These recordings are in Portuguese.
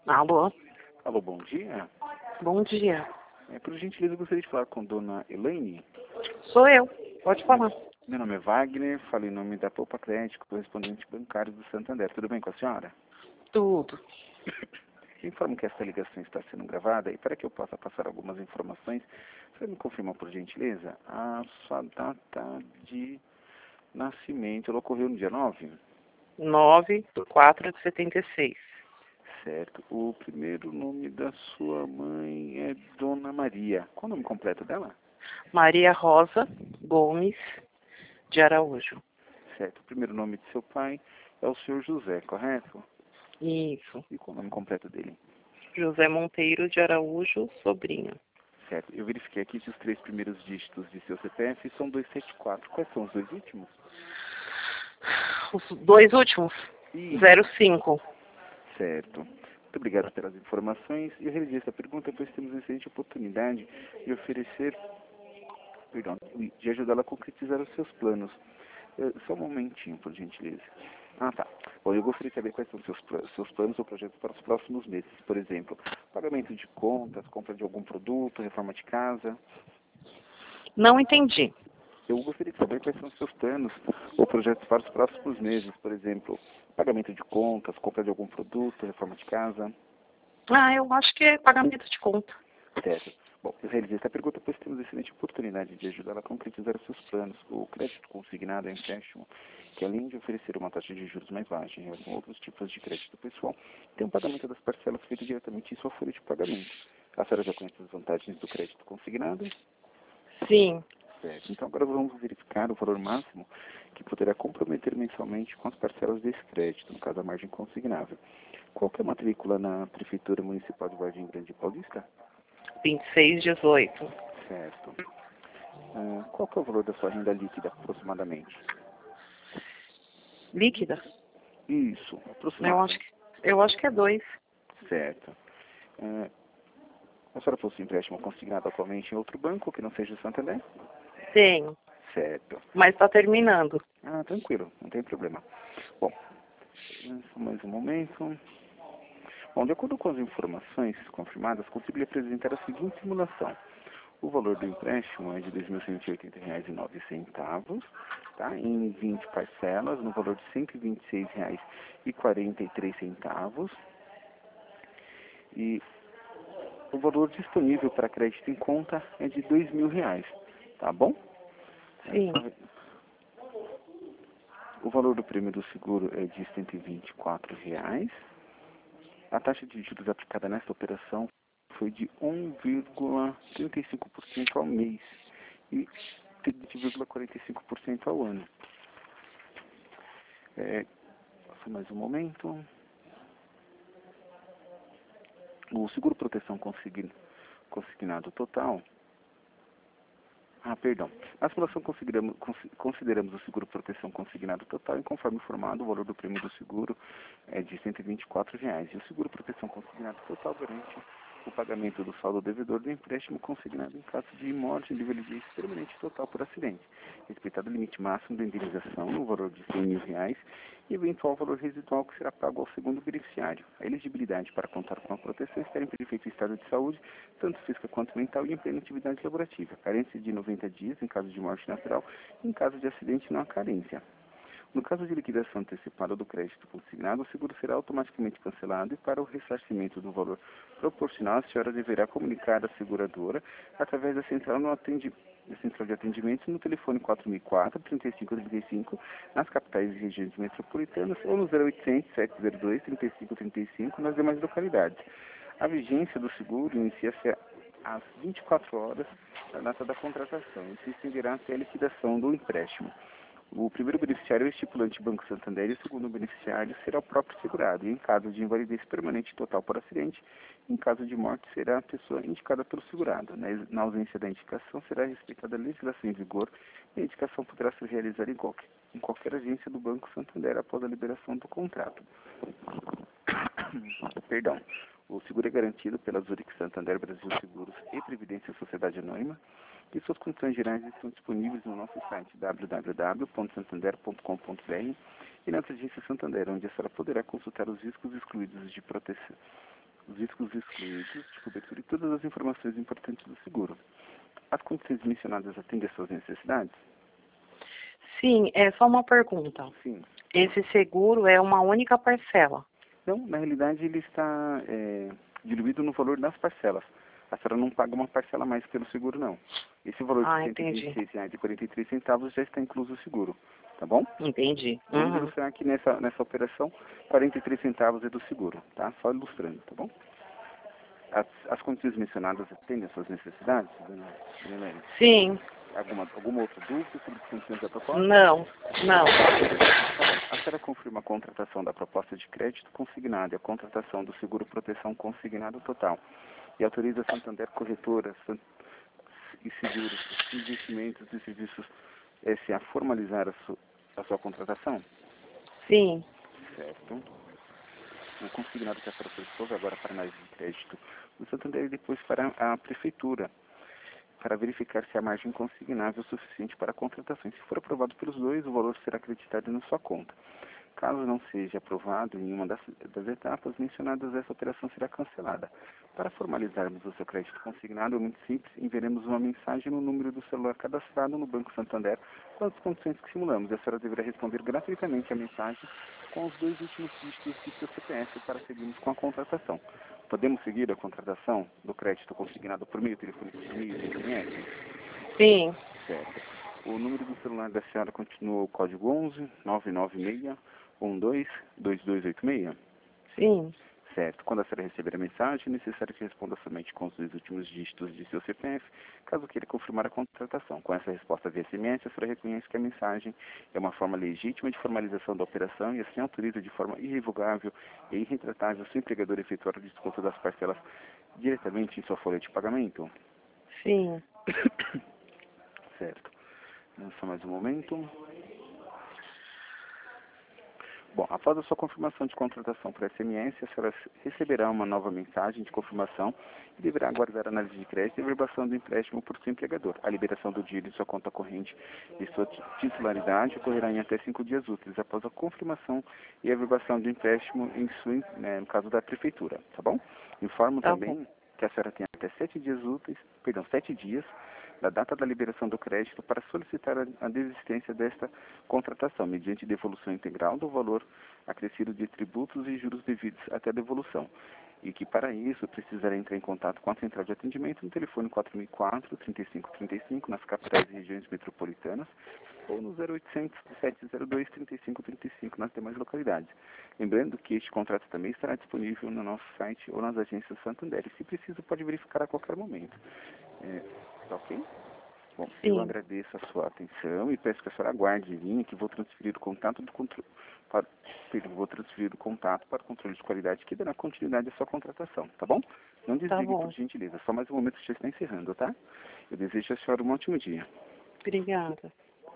Alô? Alô, bom dia. Bom dia. Por gentileza, eu gostaria de falar com dona Elaine. Sou eu. Pode falar. Meu nome é Wagner, falo em nome da Poupa Crédito, correspondente bancário do Santander. Tudo bem com a senhora? Tudo. Informo que esta ligação está sendo gravada e para que eu possa passar algumas informações, você me confirma, por gentileza, a sua data de nascimento. Ela ocorreu no dia 9? 9/4/76. Certo. O primeiro nome da sua mãe é Dona Maria. Qual o nome completo dela? Maria Rosa Gomes de Araújo. Certo. O primeiro nome de seu pai é o senhor José, correto? Isso. E qual o nome completo dele? José Monteiro de Araújo, sobrinho. Certo. Eu verifiquei aqui que os 3 primeiros dígitos de seu CPF são 274. Quais são os 2 últimos? Os 2 últimos? Ih. 05. Certo. Muito obrigado pelas informações. Eu realizei essa pergunta pois temos uma excelente oportunidade de oferecer, de ajudá-la a concretizar os seus planos. Só um momentinho, por gentileza. Tá. Bom, eu gostaria de saber quais são seus planos ou projetos para os próximos meses. Por exemplo, pagamento de contas, compra de algum produto, reforma de casa. Não entendi. Eu gostaria de saber quais são os seus planos ou projetos para os próximos meses. Por exemplo, pagamento de contas, compra de algum produto, reforma de casa. Eu acho que é pagamento de conta. Certo. Bom, eu realizei essa pergunta pois temos excelente oportunidade de ajudá-la a concretizar os seus planos. O crédito consignado é um empréstimo que, além de oferecer uma taxa de juros mais baixa em relação a outros tipos de crédito pessoal, tem um pagamento das parcelas feito diretamente em sua folha de pagamento. A senhora já conhece as vantagens do crédito consignado? Sim. Certo. Então agora vamos verificar o valor máximo que poderá comprometer mensalmente com as parcelas desse crédito, no caso a margem consignável. Qual que é a matrícula na Prefeitura Municipal de Vargem Grande Paulista? 2618. Certo. Qual que é o valor da sua renda líquida, aproximadamente? Líquida? Isso, aproximadamente. Eu acho que é 2. Certo. A senhora possui empréstimo consignado atualmente em outro banco que não seja o Santander? Tenho. Certo. Mas está terminando. Tranquilo, não tem problema. Bom, só mais um momento. Bom, de acordo com as informações confirmadas, consigo lhe apresentar a seguinte simulação. O valor do empréstimo é de R$ 2.180,09, tá? Em 20 parcelas, no valor de R$ 126,43. E o valor disponível para crédito em conta é de R$ 2.000, tá bom? Sim. O valor do prêmio do seguro é de R$ 124. A taxa de juros aplicada nesta operação foi de 1,35% ao mês e 30,45% ao ano. Só mais um momento. O seguro proteção consignado total. Perdão. Na simulação consideramos o seguro proteção consignado total e conforme informado, o valor do prêmio do seguro é de R$ 124. E o seguro proteção consignado total garante o pagamento do saldo devedor do empréstimo consignado em caso de morte, invalidez permanente total por acidente, respeitado o limite máximo da indenização no valor de R$ 100.000 e eventual valor residual que será pago ao segundo beneficiário. A elegibilidade para contar com a proteção está em perfeito estado de saúde, tanto física quanto mental, e em plena atividade laborativa. Carência de 90 dias em caso de morte natural, em caso de acidente não há carência. No caso de liquidação antecipada do crédito consignado, o seguro será automaticamente cancelado e para o ressarcimento do valor proporcional, a senhora deverá comunicar à seguradora através da central de atendimento no telefone 4004-3535 nas capitais e regiões metropolitanas ou no 0800-702-3535 nas demais localidades. A vigência do seguro inicia-se às 24 horas da data da contratação e se estenderá até a liquidação do empréstimo. O primeiro beneficiário é o estipulante Banco Santander e o segundo beneficiário será o próprio segurado. E em caso de invalidez permanente total por acidente, em caso de morte, será a pessoa indicada pelo segurado. Na ausência da indicação, será respeitada a legislação em vigor e a indicação poderá ser realizada em qualquer agência do Banco Santander após a liberação do contrato. Perdão. O seguro é garantido pela Zurich Santander Brasil Seguros e Previdência Sociedade Anônima e suas condições gerais estão disponíveis no nosso site www.santander.com.br e na agência Santander, onde a senhora poderá consultar os riscos excluídos de proteção os riscos excluídos de cobertura e todas as informações importantes do seguro. As condições mencionadas atendem às suas necessidades? Sim, é só uma pergunta. Sim. Esse seguro é uma única parcela? Não, na realidade ele está diluído no valor das parcelas. A senhora não paga uma parcela a mais pelo seguro, não. Esse valor de R$ Entendi. 126,43 já está incluso o seguro, tá bom? Entendi. Vamos ilustrar aqui nessa operação, 43 centavos é do seguro, tá? Só ilustrando, tá bom? As condições mencionadas atendem às suas necessidades, dona Helene? Sim. Alguma outra dúvida sobre as condições da proposta? Não. A senhora confirma a contratação da proposta de crédito consignado e a contratação do seguro proteção consignado total e autoriza a Santander Corretora e Seguros, Investimentos e Serviços a formalizar a sua contratação? Sim. Certo. O consignado que a senhora solicitou agora para análise de crédito do Santander e depois para a Prefeitura, para verificar se a margem consignável é suficiente para a contratação. Se for aprovado pelos dois, o valor será acreditado na sua conta. Caso não seja aprovado em nenhuma das etapas mencionadas, essa operação será cancelada. Para formalizarmos o seu crédito consignado, é muito simples, enviaremos uma mensagem no número do celular cadastrado no Banco Santander com as condições que simulamos. A senhora deverá responder gratuitamente a mensagem com os 2 últimos dígitos de seu CPF para seguirmos com a contratação. Podemos seguir a contratação do crédito consignado por meio telefônico, por meio de SMS? Sim. Certo. O número do celular da senhora continua o código 11 996 122286? Sim. Certo. Quando a senhora receber a mensagem, é necessário que responda somente com os 2 últimos dígitos de seu CPF, caso queira confirmar a contratação. Com essa resposta via SMS, a senhora reconhece que a mensagem é uma forma legítima de formalização da operação e assim autoriza de forma irrevogável e irretratável seu empregador a efetuar o desconto das parcelas diretamente em sua folha de pagamento? Sim. Certo. Só mais um momento. Bom, após a sua confirmação de contratação por SMS, a senhora receberá uma nova mensagem de confirmação e deverá aguardar a análise de crédito e averbação do empréstimo por seu empregador. A liberação do dinheiro em sua conta corrente e sua titularidade ocorrerá em até 5 dias úteis após a confirmação e averbação do empréstimo no caso da prefeitura, tá bom? Informo também que a senhora tem até 7 dias úteis, 7 dias da data da liberação do crédito para solicitar a desistência desta contratação, mediante devolução integral do valor acrescido de tributos e juros devidos até a devolução. E que, para isso, precisará entrar em contato com a central de atendimento no telefone 4004-3535, nas capitais e regiões metropolitanas, ou no 0800-702-3535, nas demais localidades. Lembrando que este contrato também estará disponível no nosso site ou nas agências Santander. E, se preciso, pode verificar a qualquer momento. Tá ok? Bom, Sim. eu agradeço a sua atenção e peço que a senhora aguarde em linha que vou transferir o contato para o controle de qualidade que dará continuidade à sua contratação, tá bom? Não desligue, por gentileza. Só mais um momento que já está encerrando, tá? Eu desejo a senhora um ótimo dia. Obrigada.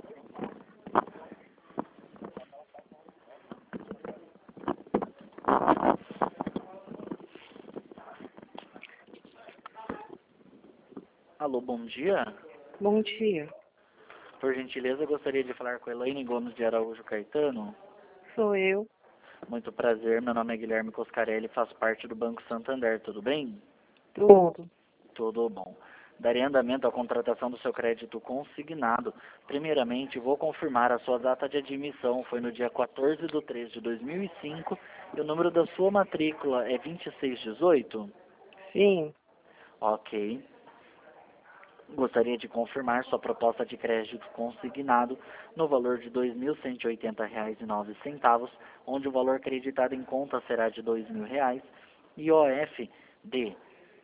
Alô, bom dia. Bom dia. Por gentileza, gostaria de falar com Elaine Gomes de Araújo Caetano. Sou eu. Muito prazer, meu nome é Guilherme Coscarelli, faço parte do Banco Santander, tudo bem? Tudo. Tudo bom. Darei andamento à contratação do seu crédito consignado. Primeiramente, vou confirmar a sua data de admissão, foi no dia 14/3/2005, e o número da sua matrícula é 2618? Sim. Ok. Gostaria de confirmar sua proposta de crédito consignado no valor de R$ 2.180,09, onde o valor acreditado em conta será de R$ 2.000 e OF de R$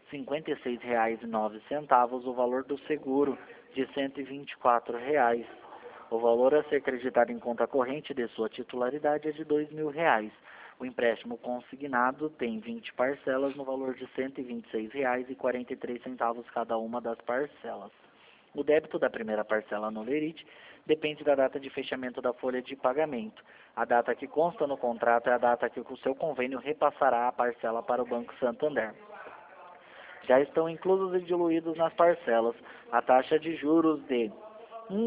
56,09, o valor do seguro de R$ 124. O valor a ser acreditado em conta corrente de sua titularidade é de R$ 2.000. O empréstimo consignado tem 20 parcelas no valor de R$ 126,43 cada uma das parcelas. O débito da primeira parcela no lerite depende da data de fechamento da folha de pagamento. A data que consta no contrato é a data que o seu convênio repassará a parcela para o Banco Santander. Já estão inclusos e diluídos nas parcelas a taxa de juros de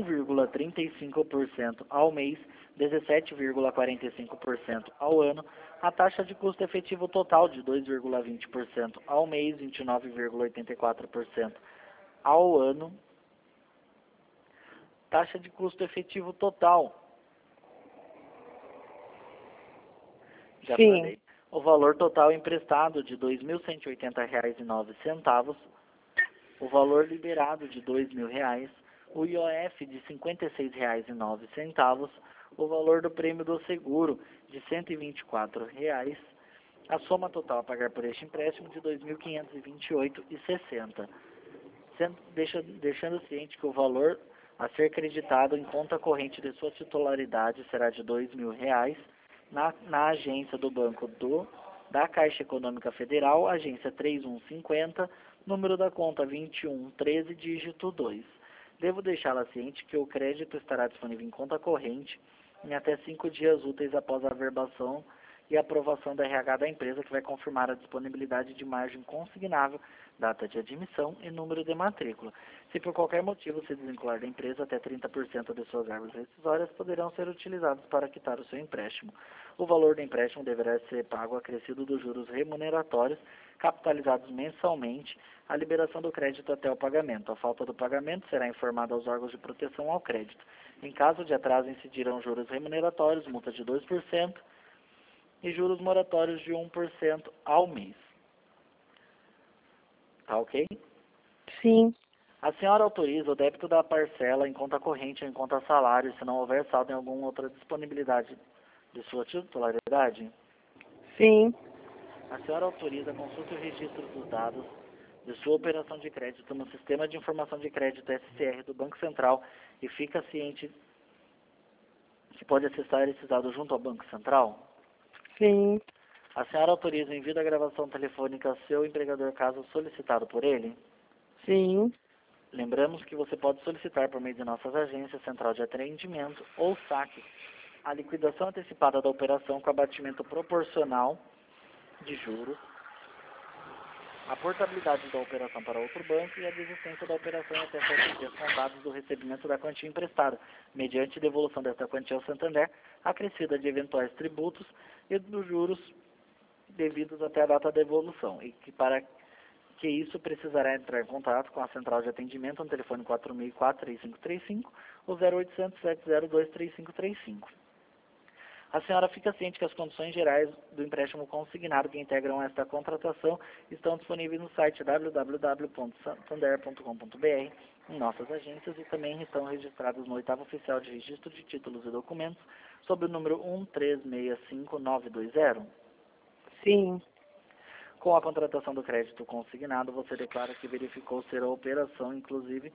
1,35% ao mês, 17,45% ao ano, A taxa de custo efetivo total de 2,20% ao mês, 29,84% ao ano. Taxa de custo efetivo total. Já Sim. falei. O valor total emprestado de R$ 2.180,09. O valor liberado de R$ 2.000. O IOF de R$ 56,09. O valor do prêmio do seguro de R$ 124,00. A soma total a pagar por este empréstimo de R$ 2.528,60. Deixando ciente que o valor a ser creditado em conta corrente de sua titularidade será de R$ 2.000 na agência do Banco da Caixa Econômica Federal, agência 3150, número da conta 2113, dígito 2. Devo deixá-la ciente que o crédito estará disponível em conta corrente em até 5 dias úteis após a averbação e aprovação da RH da empresa, que vai confirmar a disponibilidade de margem consignável, data de admissão e número de matrícula. Se por qualquer motivo se desvincular da empresa, até 30% de suas verbas rescisórias poderão ser utilizados para quitar o seu empréstimo. O valor do empréstimo deverá ser pago acrescido dos juros remuneratórios, capitalizados mensalmente, a liberação do crédito até o pagamento. A falta do pagamento será informada aos órgãos de proteção ao crédito. Em caso de atraso, incidirão juros remuneratórios, multa de 2%, e juros moratórios de 1% ao mês. Tá ok? Sim. A senhora autoriza o débito da parcela em conta corrente ou em conta salário, se não houver saldo em alguma outra disponibilidade de sua titularidade? Sim. A senhora autoriza a consulta e o registro dos dados de sua operação de crédito no Sistema de Informação de Crédito SCR do Banco Central e fica ciente que pode acessar esses dados junto ao Banco Central? Sim. A senhora autoriza o envio da gravação telefônica ao seu empregador caso solicitado por ele? Sim. Lembramos que você pode solicitar por meio de nossas agências, central de atendimento ou saque, a liquidação antecipada da operação com abatimento proporcional de juros, a portabilidade da operação para outro banco e a desistência da operação em até 7 dias contados do recebimento da quantia emprestada, mediante devolução desta quantia ao Santander, acrescida de eventuais tributos e dos juros devidos até a data da devolução, e que para que isso precisará entrar em contato com a central de atendimento no telefone 4004-3535 ou 0800-702-3535. A senhora fica ciente que as condições gerais do empréstimo consignado que integram esta contratação estão disponíveis no site www.santander.com.br, em nossas agências, e também estão registradas no 8º Oficial de Registro de Títulos e Documentos, sob o número 1365920. Sim. Com a contratação do crédito consignado, você declara que verificou ser a operação, inclusive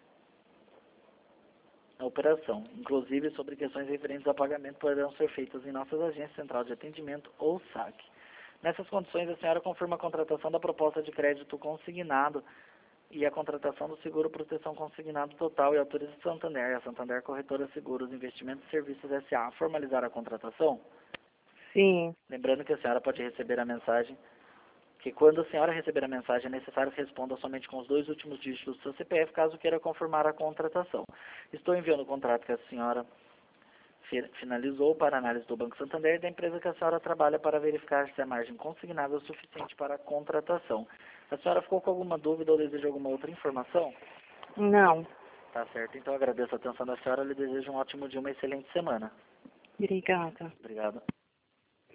sobre questões referentes a pagamento poderão ser feitas em nossas agências, central de atendimento ou saque. Nessas condições, a senhora confirma a contratação da proposta de crédito consignado e a contratação do seguro proteção consignado total e autoriza a Santander Corretora Seguros, Investimentos e Serviços S.A. a formalizar a contratação? Sim. Lembrando que a senhora pode receber a mensagem, que quando a senhora receber a mensagem é necessário que responda somente com os 2 últimos dígitos do seu CPF, caso queira confirmar a contratação. Estou enviando o contrato que a senhora finalizou para análise do Banco Santander e da empresa que a senhora trabalha para verificar se a margem consignável é suficiente para a contratação. A senhora ficou com alguma dúvida ou deseja alguma outra informação? Não. Tá certo, então agradeço a atenção da senhora e lhe desejo um ótimo dia, uma excelente semana. Obrigada. Obrigado.